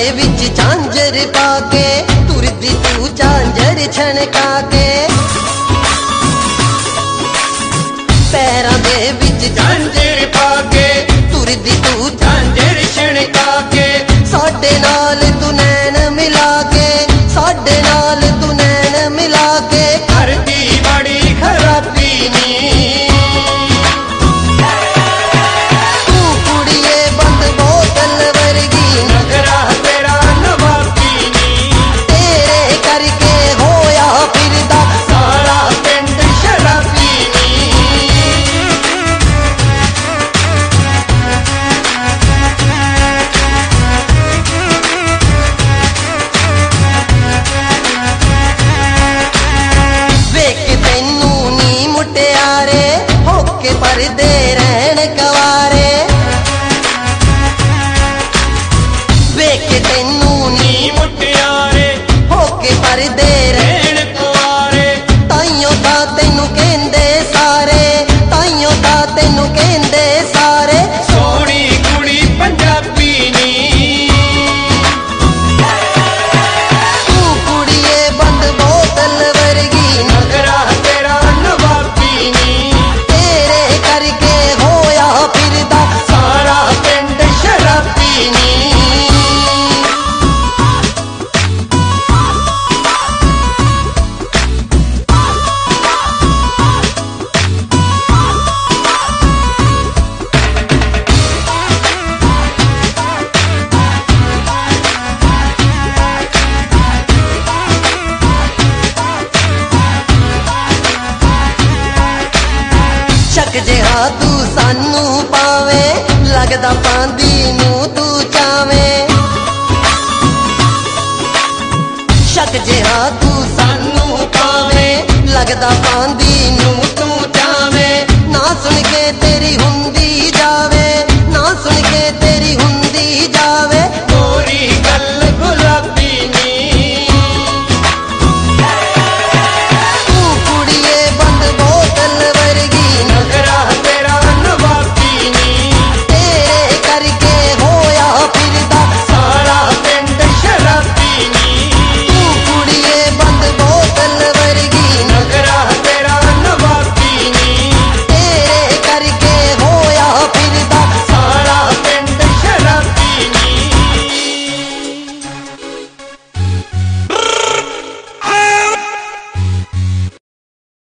विच झांझर पाके तुरदी तू झांझर छणका के पैरां दे विच झांझर पाके तुरदी तू झांझर छणका के साडे नाल तू नैन मिला के साडे नाल तू नैन मिला के करदी बड़ी खराबी नी परदे रहन कवारे वेख तैनू नी मुटियारे होके परदे रहन कवारे ताइयों दा तैनू कहंदे सारे ताइयों दा तैनू कहंदे सारे सोहणी कुड़ी पंजाबी नी तू कुड़िए बंद बोतल वर्गी नगरा तेरा नवाबी नी करके होया फिरदा सारा पिंड शराबी नी शक जिहा तू सानू पावे लगदा पांदी नू तू चावे शक जिहा तू सानू पावे लगदा पांदी नू तू चावे ना सुन के तेरी हुंदी